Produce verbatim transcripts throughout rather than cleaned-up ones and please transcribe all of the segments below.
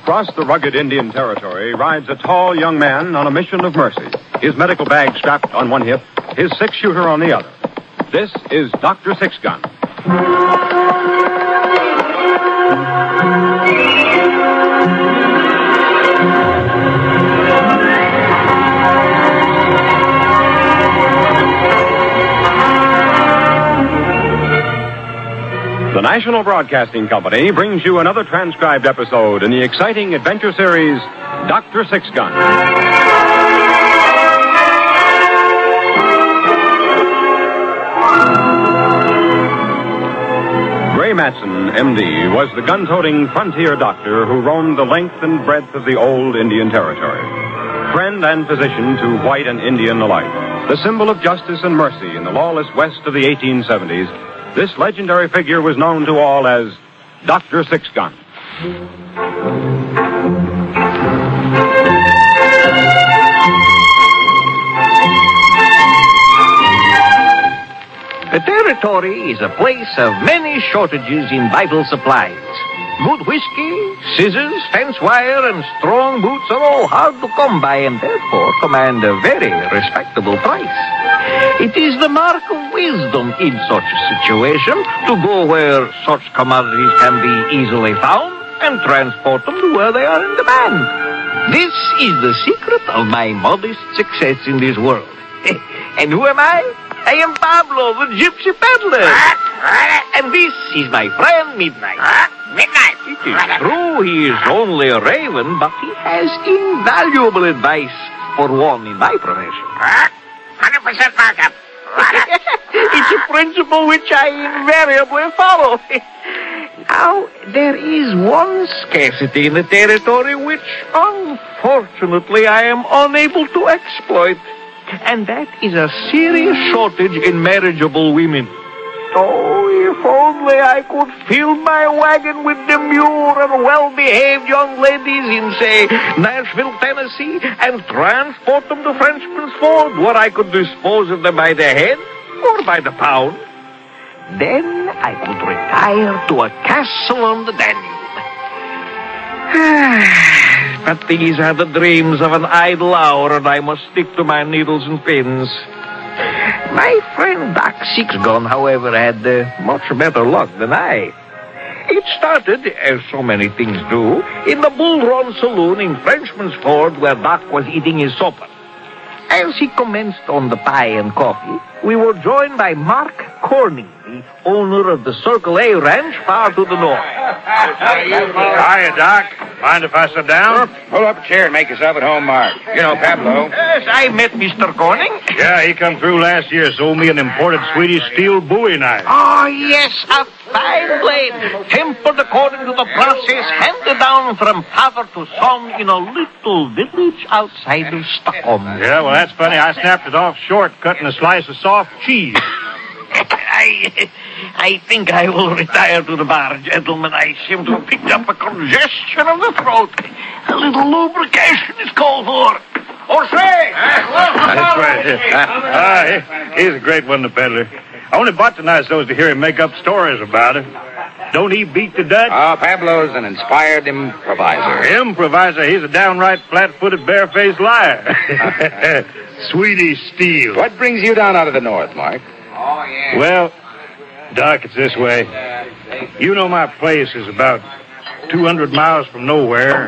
Across the rugged Indian Territory rides a tall young man on a mission of mercy, his medical bag strapped on one hip, his six-shooter on the other. This is Doctor Sixgun. The National Broadcasting Company brings you another transcribed episode in the exciting adventure series, Doctor Sixgun. Ray Matson, M D, was the gun-toting frontier doctor who roamed the length and breadth of the old Indian Territory. Friend and physician to white and Indian alike, the symbol of justice and mercy in the lawless West of the eighteen seventies, this legendary figure was known to all as Doctor Sixgun. The Territory is a place of many shortages in vital supplies. Good whiskey, scissors, fence wire, and strong boots are all hard to come by and therefore command a very respectable price. It is the mark of wisdom in such a situation to go where such commodities can be easily found and transport them to where they are in demand. This is the secret of my modest success in this world. And who am I? I am Pablo, the gypsy peddler. And this is my friend Midnight. Midnight. It is true he is only a raven, but he has invaluable advice for one in my profession. one hundred percent markup. It's a principle which I invariably follow. Now, there is one scarcity in the Territory which, unfortunately, I am unable to exploit. And that is a serious shortage in marriageable women. Oh, if only I could fill my wagon with demure and well-behaved young ladies in, say, Nashville, Tennessee, and transport them to Frenchman's Ford, where I could dispose of them by the head or by the pound. Then I could retire to a castle on the Danube. But these are the dreams of an idle hour, and I must stick to my needles and pins. My friend Doc Sixgun, however, had uh, much better luck than I. It started, as so many things do, in the Bull Run Saloon in Frenchman's Ford, where Doc was eating his supper. As he commenced on the pie and coffee, we were joined by Mark Corning, the owner of the Circle A Ranch far to the north. Hiya, Doc. Mind if I sit down? Sure. Pull up a chair and make yourself at home, Mark. You know Pablo. Yes, I met Mister Corning. Yeah, he come through last year, sold me an imported Swedish steel Bowie knife. Oh, yes, a fine blade, tempered according to the process handed down from father to son in a little village outside of Stockholm. Yeah, well, that's funny. I snapped it off short, cutting a slice of soft cheese. I, I think I will retire to the bar, gentlemen. I seem to have picked up a congestion of the throat. A little lubrication is called for. Or say! That's right. Ah, he, he's a great one, the peddler. I only bought the knife so as to hear him make up stories about it. Don't he beat the Dutch? Oh, Pablo's an inspired improviser. Improviser? He's a downright flat-footed, barefaced liar. Swedish steel. What brings you down out of the north, Mark? Oh, yeah. Well, Doc, it's this way. You know my place is about two hundred miles from nowhere.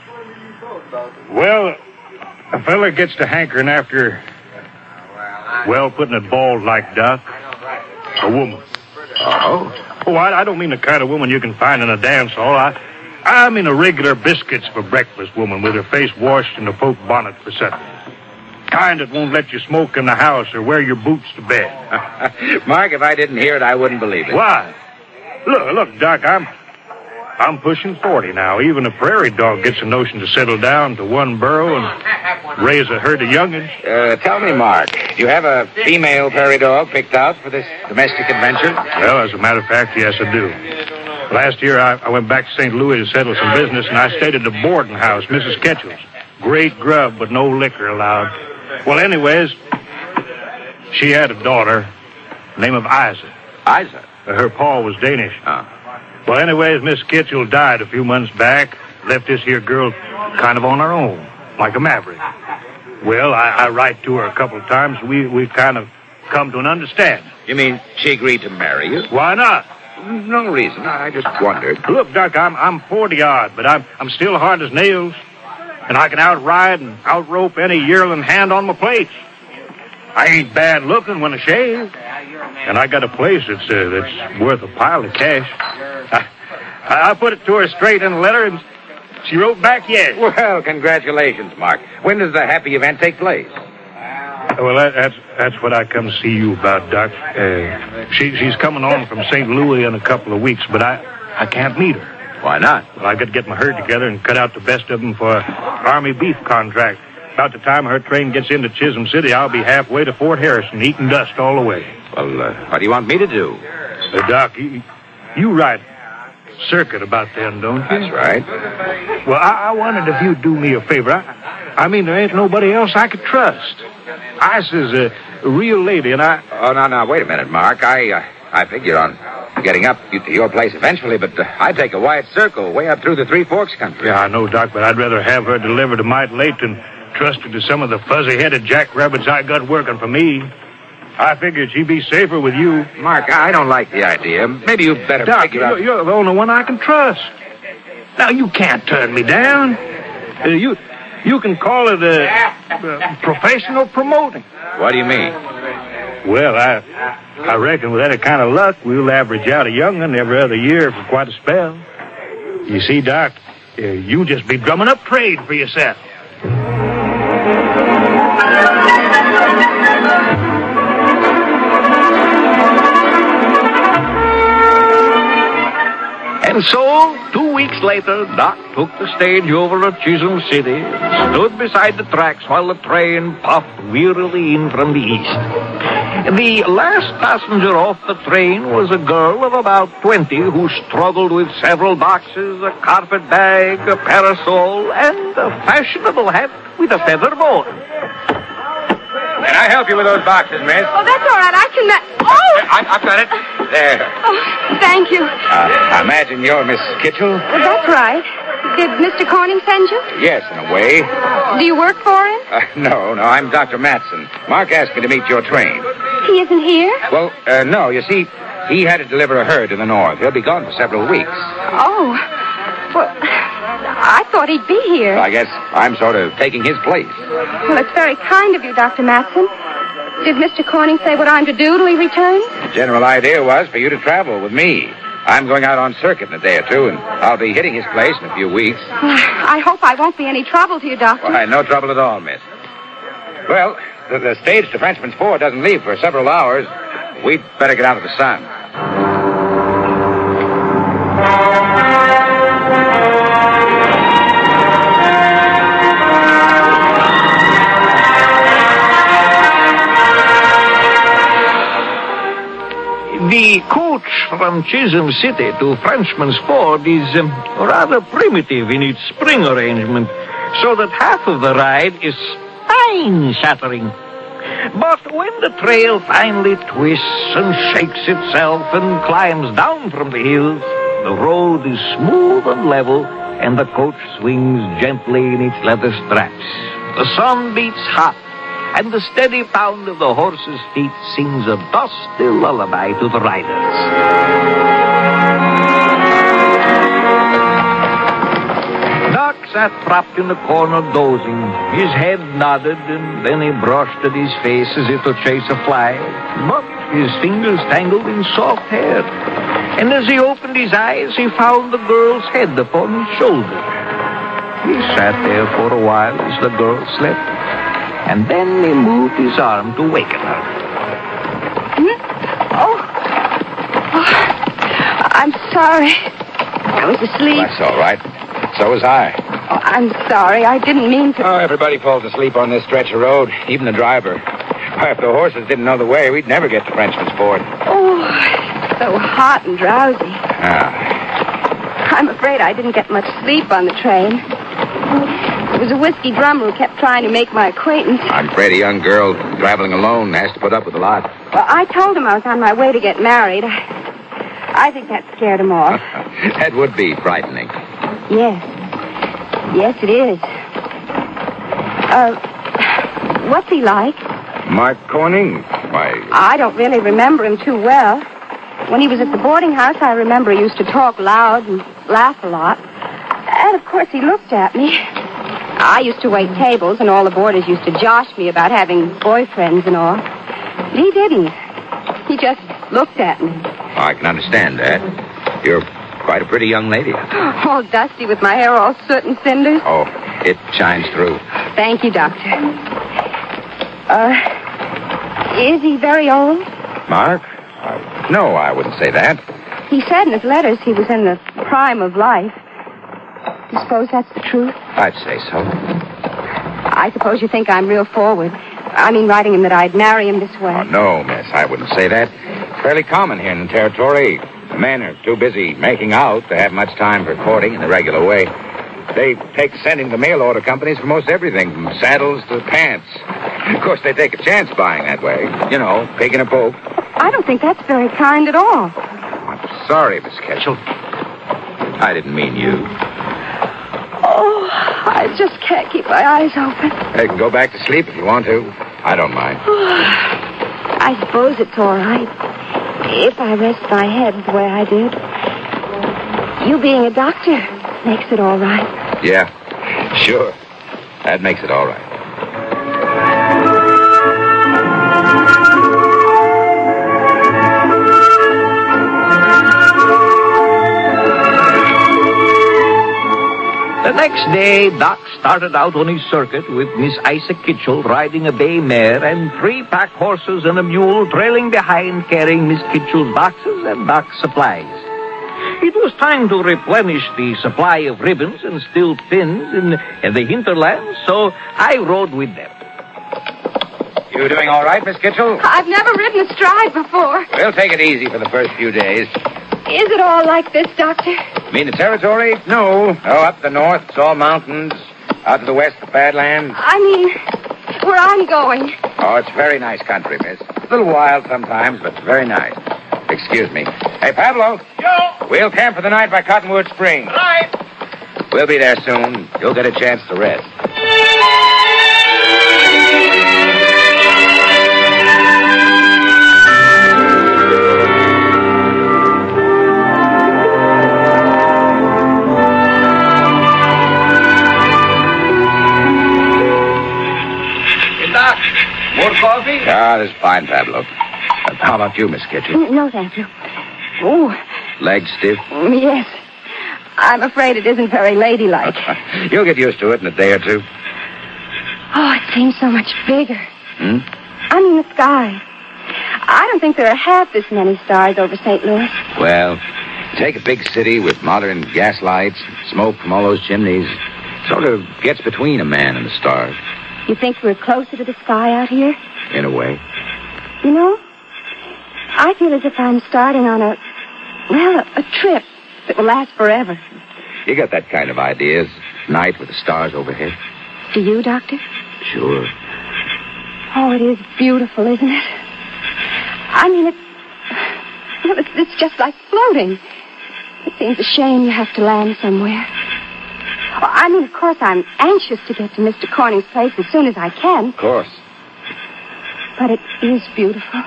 Well, a fella gets to hankering after, well, putting it bald like Doc, a woman. Oh? Oh, I, I don't mean the kind of woman you can find in a dance hall. I, I mean a regular biscuits for breakfast woman with her face washed and a poke bonnet for supper. Kind that won't let you smoke in the house or wear your boots to bed. Mark, if I didn't hear it, I wouldn't believe it. Why? Look, look, Doc, I'm I'm pushing forty now. Even a prairie dog gets a notion to settle down to one burrow and raise a herd of young'uns. Uh, tell me, Mark, do you have a female prairie dog picked out for this domestic adventure? Well, as a matter of fact, yes, I do. Last year, I, I went back to Saint Louis to settle some business, and I stayed at the boarding house, Missus Ketchell's. Great grub, but no liquor allowed. Well, anyways, she had a daughter, name of Isa. Isa? Her pa was Danish. Oh. Well, anyways, Miss Kitchell died a few months back. left this here girl kind of on her own, like a maverick. Well, I, I write to her a couple of times. We we kind of come to an understanding. You mean she agreed to marry you? Why not? No reason. I just wondered. Look, Doc, I'm I'm forty odd, but I'm I'm still hard as nails, and I can outride and outrope any yearling hand on my place. I ain't bad looking when I shave, and I got a place that's uh, that's worth a pile of cash. I, I put it to her straight in a letter, and she wrote back yes. Well, congratulations, Mark. When does the happy event take place? Well, that, that's that's what I come to see you about, Doc. Uh, she she's coming on from Saint Louis in a couple of weeks, but I I can't meet her. Why not? Well, I've got to get my herd together and cut out the best of them for an Army beef contract. About the time her train gets into Chisholm City, I'll be halfway to Fort Harrison, eating dust all the way. Well, uh, what do you want me to do? Uh, Doc, you, you write circuit about them, don't you? That's right. Well, I, I wondered if you'd do me a favor. I, I mean, there ain't nobody else I could trust. Isis is a real lady, and I... Oh, no, no, wait a minute, Mark. I uh, I figure on getting up to your place eventually, but uh, I'd take a wide circle way up through the Three Forks country. Yeah, I know, Doc, but I'd rather have her delivered a mite late than trusted to some of the fuzzy-headed jackrabbits I got working for me. I figured she'd be safer with you. Mark, I don't like the idea. Maybe you better Doc, figure you're, out... you're the only one I can trust. Now, you can't turn me down. Uh, you you can call it a, uh, professional promoting. What do you mean? Well, I I reckon with that kind of luck, we'll average out a young'un every other year for quite a spell. You see, Doc, uh, you just be drumming up trade for yourself. And so, two weeks later, Doc took the stage over to Chisholm City, stood beside the tracks while the train puffed wearily in from the east. The last passenger off the train was a girl of about twenty who struggled with several boxes, a carpet bag, a parasol, and a fashionable hat with a feather boa. Can I help you with those boxes, miss? Oh, that's all right. I can... Ma- oh! I, I've got it. There. Oh, thank you. Uh, I imagine you're Miss Kitchell? Well, that's right. Did Mister Corning send you? Yes, in a way. Do you work for him? Uh, no, no, I'm Doctor Matson. Mark asked me to meet your train. He isn't here? Well, uh, no, you see, he had to deliver a herd to the north. He'll be gone for several weeks. Oh. Well, I thought he'd be here. I guess I'm sort of taking his place. Well, it's very kind of you, Doctor Matson. Did Mister Corning say what I'm to do till he returns? The general idea was for you to travel with me. I'm going out on circuit in a day or two, and I'll be hitting his place in a few weeks. I hope I won't be any trouble to you, Doctor. Why, no trouble at all, miss. Well, the, the stage to Frenchman's Ford doesn't leave for several hours. We'd better get out of the sun. The coach from Chisholm City to Frenchman's Ford is um, rather primitive in its spring arrangement, so that half of the ride is spine-shattering. But when the trail finally twists and shakes itself and climbs down from the hills, the road is smooth and level, and the coach swings gently in its leather straps. The sun beats hot, and the steady pound of the horse's feet sings a dusty lullaby to the riders. Doc sat propped in the corner dozing. His head nodded, and then he brushed at his face as if to chase a fly. But his fingers tangled in soft hair. And as he opened his eyes, he found the girl's head upon his shoulder. He sat there for a while as the girl slept. And then he moved his arm to waken her. Hmm? Oh. oh. I'm sorry. I was asleep. That's all right. So was I. Oh, I'm sorry. I didn't mean to... Oh, everybody falls asleep on this stretch of road, even the driver. Why, if the horses didn't know the way, we'd never get to Frenchman's Ford. Oh, it's so hot and drowsy. Ah. I'm afraid I didn't get much sleep on the train. It was a whiskey drummer who kept trying to make my acquaintance. I'm afraid a young girl traveling alone has to put up with a lot. Well, I told him I was on my way to get married. I, I think that scared him off. That would be frightening. Yes. Yes, it is. Uh, what's he like? Mark Corning? Why... I don't really remember him too well. When he was at the boarding house, I remember he used to talk loud and laugh a lot. And, of course, he looked at me. I used to wait tables, and all the boarders used to josh me about having boyfriends and all. He didn't. He just looked at me. I can understand that. You're quite a pretty young lady. All dusty with my hair all soot and cinders. Oh, it shines through. Thank you, Doctor. Uh, is he very old? Mark? Uh, no, I wouldn't say that. He said in his letters he was in the prime of life. You suppose that's the truth? I'd say so. I suppose you think I'm real forward. I mean, writing him that I'd marry him this way. Oh, no, miss, I wouldn't say that. Fairly common here in the territory. The men are too busy making out to have much time for courting in the regular way. They take sending to mail order companies for most everything, from saddles to pants. Of course, they take a chance buying that way. You know, pig in a poke. I don't think that's very kind at all. I'm sorry, Miss Ketchel. I didn't mean you. Oh, I just can't keep my eyes open. You can go back to sleep if you want to. I don't mind. I suppose it's all right. If I rest my head the way I did. You being a doctor makes it all right. Yeah, sure. That makes it all right. The next day, Doc started out on his circuit with Miss Isa Kitchell riding a bay mare and three pack horses and a mule trailing behind carrying Miss Kitchell's boxes and Doc's supplies. It was time to replenish the supply of ribbons and steel pins in, in the hinterlands, so I rode with them. You doing all right, Miss Kitchell? I've never ridden astride before. We'll take it easy for the first few days. Is it all like this, Doctor? Mean the territory? No. Oh, up the north, it's all mountains. Out to the west, the Badlands. I mean, where I'm going. Oh, it's very nice country, miss. A little wild sometimes, but very nice. Excuse me. Hey, Pablo. Yo! We'll camp for the night by Cottonwood Springs. Right! We'll be there soon. You'll get a chance to rest. More coffee? Ah, this is fine, Pablo. Uh, how about you, Miss Kitchell? No, thank you. Oh, Legs stiff? yes. I'm afraid it isn't very ladylike. You'll get used to it in a day or two. Oh, it seems so much bigger. Hmm? I mean, the sky. I don't think there are half this many stars over Saint Louis. Well, take a big city with modern gas lights, smoke from all those chimneys. Sort of gets between a man and the stars. You think we're closer to the sky out here? In a way. You know, I feel as if I'm starting on a, well, a, a trip that will last forever. You got that kind of ideas. Night with the stars overhead. Do you, Doctor? Sure. Oh, it is beautiful, isn't it? I mean, it's, well, it's, it's just like floating. It seems a shame you have to land somewhere. Oh, I mean, of course, I'm anxious to get to Mister Corning's place as soon as I can. Of course. But it is beautiful.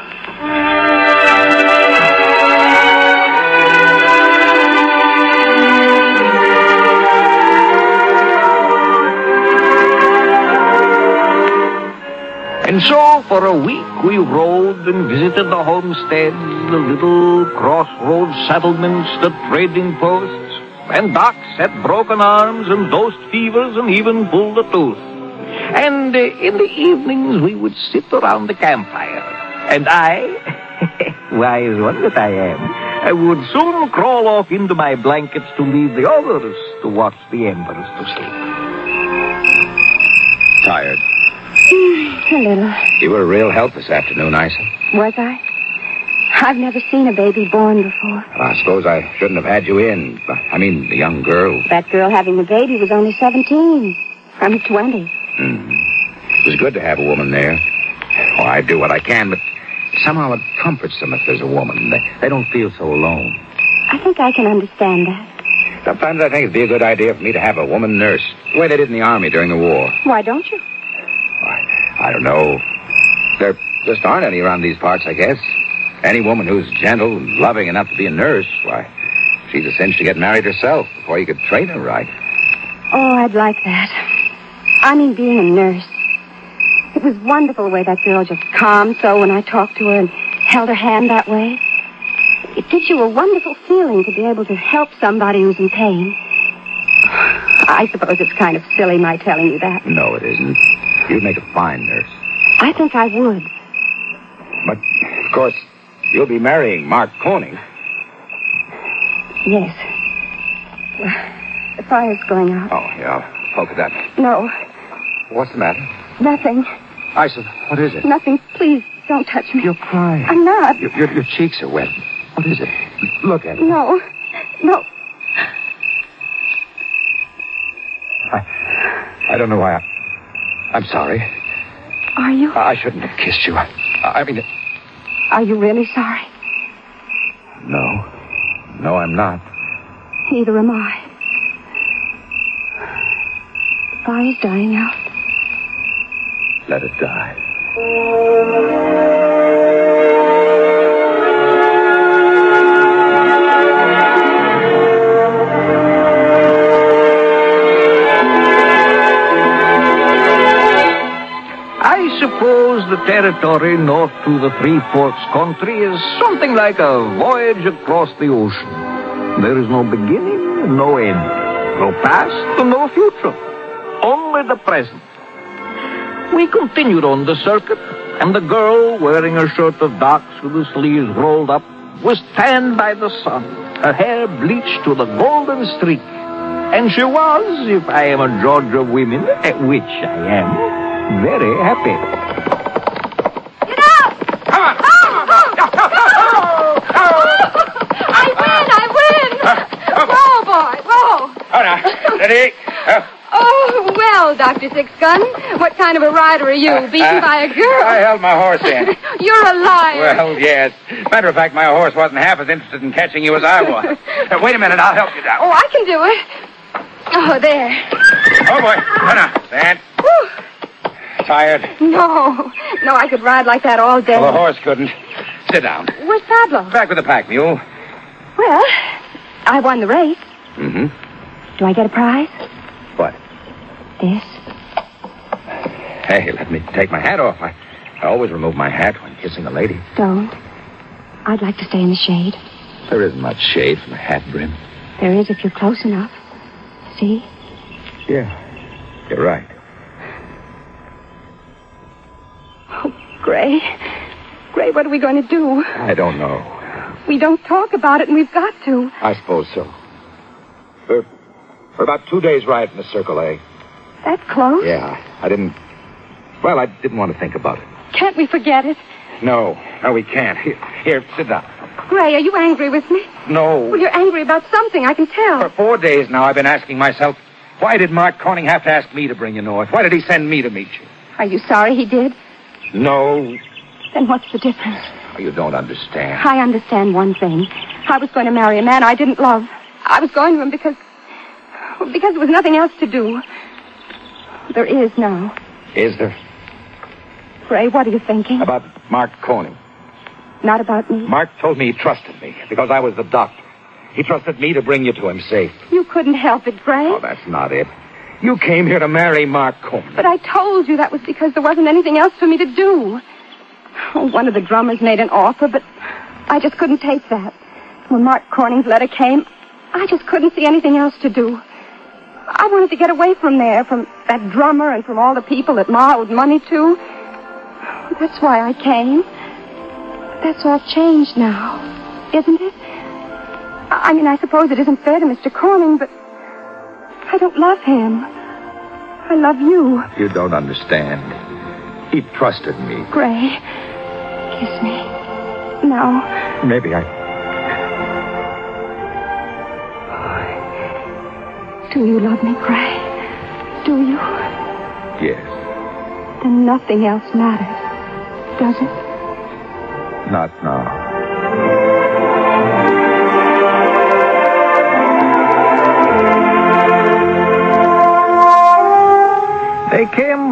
And so, for a week, we rode and visited the homesteads, the little crossroads settlements, the trading posts, and Doc set broken arms and dosed fevers and even pulled a tooth. And uh, in the evenings, we would sit around the campfire. And I, wise one that I am, I would soon crawl off into my blankets to leave the others to watch the embers to sleep. Tired. Mm, a little. You were a real help this afternoon, Isa. Was I? I've never seen a baby born before. Well, I suppose I shouldn't have had you in. I mean, the young girl. That girl having the baby was only seventeen. I'm twenty. Mm-hmm. It was good to have a woman there. Oh, I do what I can, but somehow it comforts them if there's a woman. They, they don't feel so alone. I think I can understand that. Sometimes I think it'd be a good idea for me to have a woman nurse, the way they did in the Army during the war. Why don't you? I, I don't know. There just aren't any around these parts, I guess. Any woman who's gentle and loving enough to be a nurse, why, she's a cinch to get married herself before you could train her right. Oh, I'd like that. I mean, being a nurse. It was wonderful the way that girl just calmed so when I talked to her and held her hand that way. It gives you a wonderful feeling to be able to help somebody who's in pain. I suppose it's kind of silly my telling you that. No, it isn't. You'd make a fine nurse. I think I would. But, of course, you'll be marrying Mark Koenig. Yes. The fire's going out. Oh, yeah, I'll poke it up. No, What's the matter? nothing. Isa, what is it? Nothing. Please, don't touch me. You're crying. I'm not. Your, your, your cheeks are wet. What is it? Look at it. No. No. I, I don't know why I... I'm sorry. Are you? I shouldn't have kissed you. I, I mean... Are you really sorry? No. No, I'm not. Neither am I. The fire's dying out. Let it die. I suppose the territory north to the Three Forks country is something like a voyage across the ocean. There is no beginning and no end. No past and no future. Only the present. We continued on the circuit, and the girl, wearing her shirt of docks with the sleeves rolled up, was tanned by the sun, her hair bleached to the golden streak. And she was, if I am a judge of women, at which I am, very happy. Get out! Come on! I win! I win! Row, boy, row! Oh, now, ready? Oh. Oh, well, Doctor Sixgun, what kind of a rider are you, beaten by a girl? I held my horse in. You're a liar. Well, yes. Matter of fact, my horse wasn't half as interested in catching you as I was. Uh, wait a minute, I'll help you down. Oh, I can do it. Oh, there. Oh, boy. No, no. Stand. Whew. Tired? No. No, I could ride like that all day. Well, the horse couldn't. Sit down. Where's Pablo? Back with the pack mule. Well, I won the race. Mm-hmm. Do I get a prize? What? This. Hey, let me take my hat off. I, I always remove my hat when kissing a lady. Don't. I'd like to stay in the shade. There isn't much shade from the hat brim. There is if you're close enough. See? Yeah, you're right. Oh, Gray. Gray, what are we going to do? I don't know. We don't talk about it, and we've got to. I suppose so. We're, we're about two days ride from the Circle A. That close? Yeah, I didn't... Well, I didn't want to think about it. Can't we forget it? No, no, we can't. Here, here, sit down. Gray, are you angry with me? No. Well, you're angry about something, I can tell. For four days now, I've been asking myself, why did Mark Koenig have to ask me to bring you north? Why did he send me to meet you? Are you sorry he did? No. Then what's the difference? Oh, you don't understand. I understand one thing. I was going to marry a man I didn't love. I was going to him because... well, because there was nothing else to do. There is now. Is there? Gray, what are you thinking? About Mark Koenig. Not about me. Mark told me he trusted me because I was the doctor. He trusted me to bring you to him safe. You couldn't help it, Gray. Oh, that's not it. You came here to marry Mark Koenig. But I told you that was because there wasn't anything else for me to do. Oh, one of the drummers made an offer, but I just couldn't take that. When Mark Koenig's letter came, I just couldn't see anything else to do. I wanted to get away from there, from that drummer and from all the people that Ma owed money to. That's why I came. That's all changed now, isn't it? I mean, I suppose it isn't fair to Mister Koenig, but I don't love him. I love you. You don't understand. He trusted me. Gray, kiss me. Now. Maybe I... Do you love me, Gray? Do you? Yes. Then nothing else matters, does it? Not now.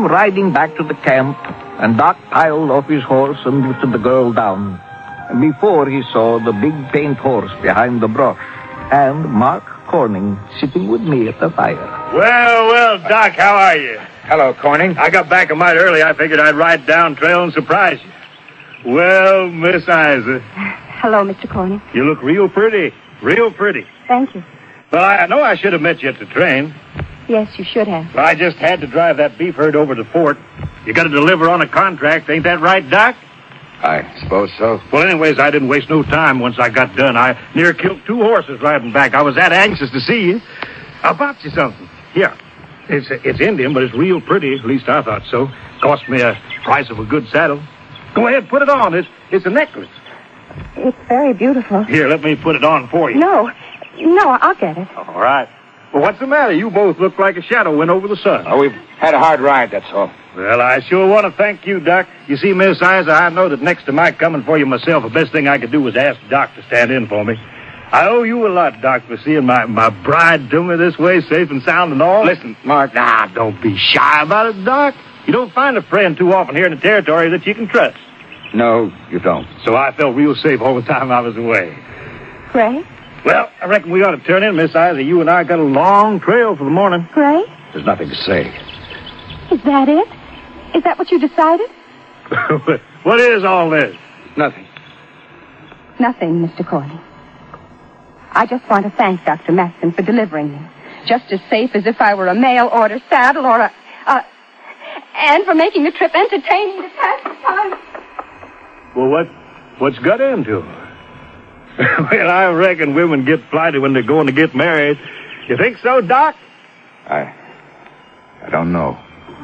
riding back to the camp, and Doc piled off his horse and lifted the girl down. And before he saw the big paint horse behind the brush, and Mark Corning sitting with me at the fire. Well, well, Doc, how are you? Hello, Corning. I got back a mite early. I figured I'd ride down trail and surprise you. Well, Miss Isa. Hello, Mister Corning. You look real pretty. Real pretty. Thank you. Well, I know I should have met you at the train. Yes, you should have. But I just had to drive that beef herd over to the fort. You got to deliver on a contract. Ain't that right, Doc? I suppose so. Well, anyways, I didn't waste no time once I got done. I near killed two horses riding back. I was that anxious to see you. I bought you something. Here. It's it's Indian, but it's real pretty. At least I thought so. Cost me a price of a good saddle. Go ahead, put it on. It's, it's a necklace. It's very beautiful. Here, let me put it on for you. No. No, I'll get it. All right. Well, what's the matter? You both look like a shadow went over the sun. Oh, we've had a hard ride, that's all. Well, I sure want to thank you, Doc. You see, Miss Isa, I know that next to my coming for you myself, the best thing I could do was ask Doc to stand in for me. I owe you a lot, Doc, for seeing my, my bride to me this way, safe and sound and all. Listen, Mark. Nah, don't be shy about it, Doc. You don't find a friend too often here in the territory that you can trust. No, you don't. So I felt real safe all the time I was away. Gray? Well, I reckon we ought to turn in, Miss Isa. You and I got a long trail for the morning. Gray? There's nothing to say. Is that it? Is that what you decided? What is all this? Nothing. Nothing, Mister Corning. I just want to thank Doctor Maxson for delivering me. Just as safe as if I were a mail-order saddle or a... a and for making the trip entertaining to pass the time. Well, what, what's got into her? Well, I reckon women get flighty when they're going to get married. You think so, Doc? I... I don't know.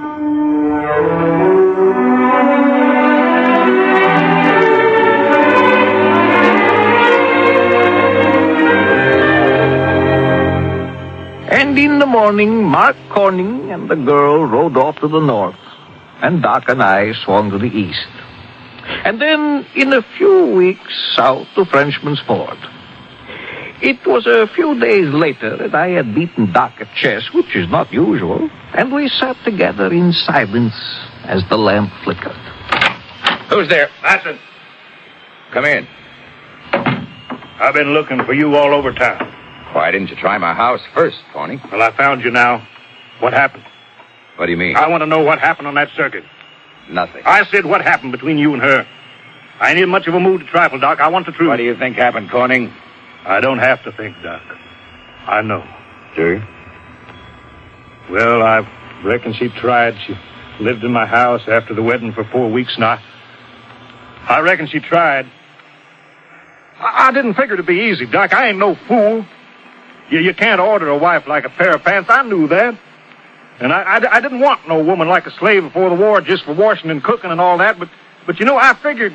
And in the morning, Mark Corning and the girl rode off to the north, and Doc and I swung to the east. And then, in a few weeks, south to Frenchman's Ford. It was a few days later that I had beaten Doc at chess, which is not usual, and we sat together in silence as the lamp flickered. Who's there? Matson. Come in. I've been looking for you all over town. Why didn't you try my house first, Corning? Well, I found you now. What happened? What do you mean? I want to know what happened on that circuit. Nothing. I said what happened between you and her. I ain't in much of a mood to trifle, Doc. I want the truth. What do you think happened, Corning? I don't have to think, Doc. I know. Do you? Well, I reckon she tried. She lived in my house after the wedding for four weeks now. I reckon she tried. I, I didn't figure it'd be easy, Doc. I ain't no fool. You, you can't order a wife like a pair of pants. I knew that. And I, I, I didn't want no woman like a slave before the war just for washing and cooking and all that. But, but you know, I figured...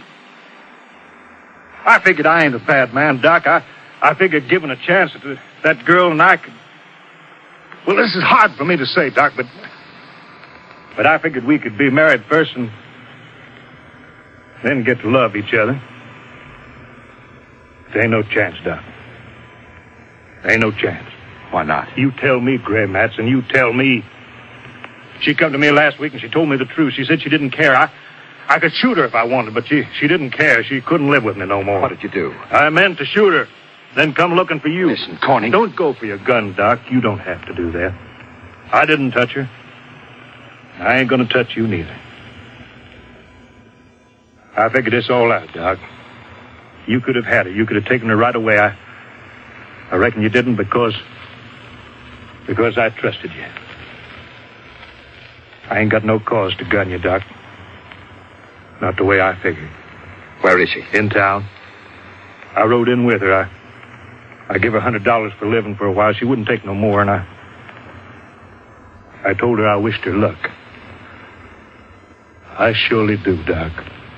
I figured I ain't a bad man, Doc. I, I figured given a chance that that girl and I could... Well, this is hard for me to say, Doc, but... But I figured we could be married first and then get to love each other. There ain't no chance, Doc. There ain't no chance. Why not? You tell me, Gray Matson, you tell me. She come to me last week and she told me the truth. She said she didn't care. I, I could shoot her if I wanted, but she, she didn't care. She couldn't live with me no more. What did you do? I meant to shoot her, then come looking for you. Listen, Corning. Don't go for your gun, Doc. You don't have to do that. I didn't touch her. I ain't gonna touch you neither. I figured this all out, Doc. You could have had her. You could have taken her right away. I, I reckon you didn't because... Because I trusted you. I ain't got no cause to gun you, Doc. Not the way I figured. Where is she? In town. I rode in with her. I I give her a hundred dollars for living for a while. She wouldn't take no more, and I... I told her I wished her luck. I surely do, Doc.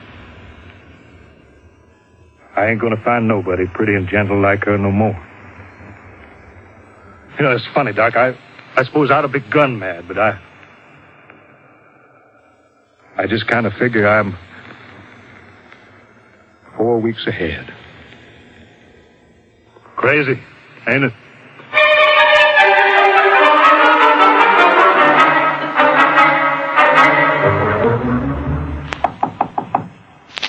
I ain't gonna find nobody pretty and gentle like her no more. You know, it's funny, Doc. I, I suppose I'd have been gun mad, but I... I just kind of figure I'm four weeks ahead. Crazy, ain't it?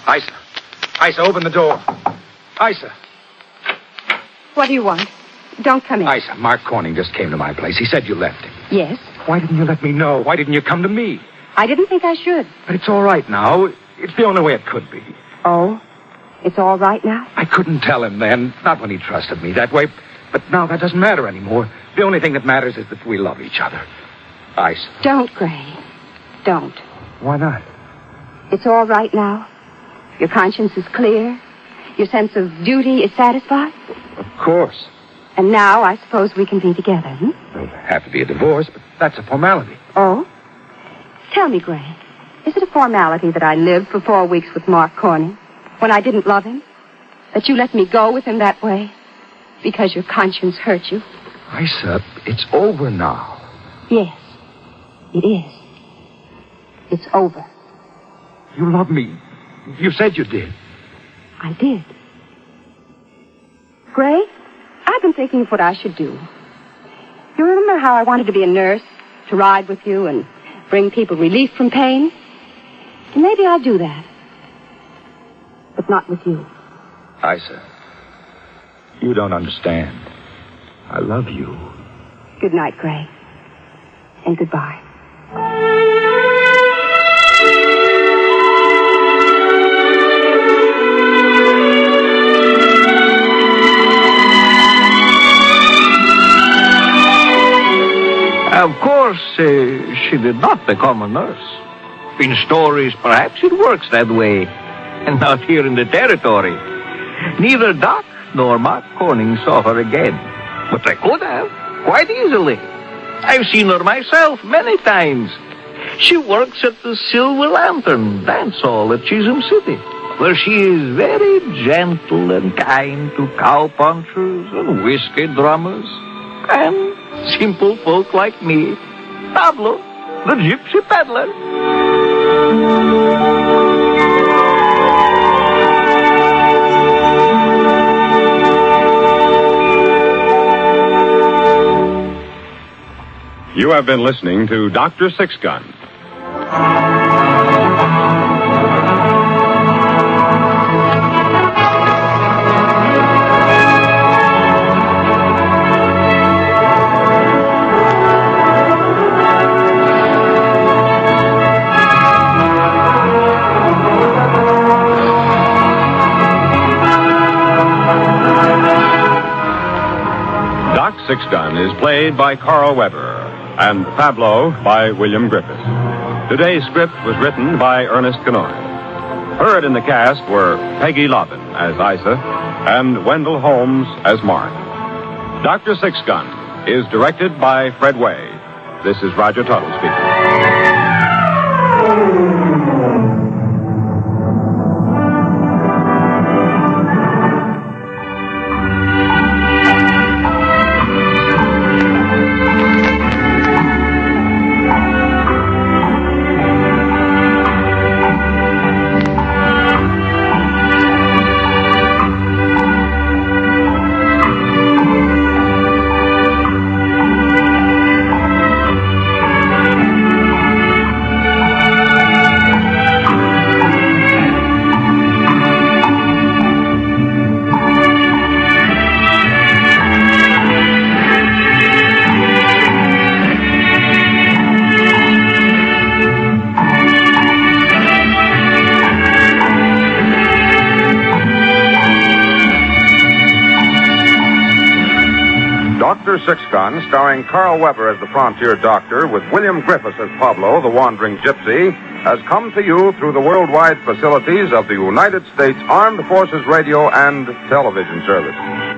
Isa. Isa, open the door. Isa. What do you want? Don't come in. Isa, Mark Corning just came to my place. He said you left him. Yes? Why didn't you let me know? Why didn't you come to me? I didn't think I should. But it's all right now. It's the only way it could be. Oh? It's all right now? I couldn't tell him then. Not when he trusted me that way. But now that doesn't matter anymore. The only thing that matters is that we love each other. Isa. Don't, Gray. Don't. Why not? It's all right now. Your conscience is clear. Your sense of duty is satisfied. Of course. And now I suppose we can be together, hmm? There'll have to be a divorce, but that's a formality. Oh? Tell me, Gray, is it a formality that I lived for four weeks with Mark Corning when I didn't love him? That you let me go with him that way because your conscience hurt you? Isa, it's over now. Yes, it is. It's over. You love me. You said you did. I did. Gray, I've been thinking of what I should do. You remember how I wanted to be a nurse, to ride with you and bring people relief from pain? And maybe I'll do that. But not with you. Isa, you don't understand. I love you. Good night, Gray. And goodbye. Of course, uh, she did not become a nurse. In stories, perhaps it works that way. And not here in the territory. Neither Doc nor Mark Corning saw her again. But I could have, quite easily. I've seen her myself many times. She works at the Silver Lantern dance hall at Chisholm City, where she is very gentle and kind to cowpunchers and whiskey drummers and simple folk like me, Pablo, the gypsy peddler. You have been listening to Doctor Sixgun. Doc Sixgun is played by Carl Weber and Pablo by William Griffiths. Today's script was written by Ernest Kenoy. Heard in the cast were Peggy Lobbin as Isa and Wendell Holmes as Mark. Doctor Sixgun is directed by Fred Way. This is Roger Tuttle speaking. Doctor Sixgun, starring Carl Weber as the frontier doctor with William Griffiths as Pablo, the wandering gypsy, has come to you through the worldwide facilities of the United States Armed Forces Radio and Television Service.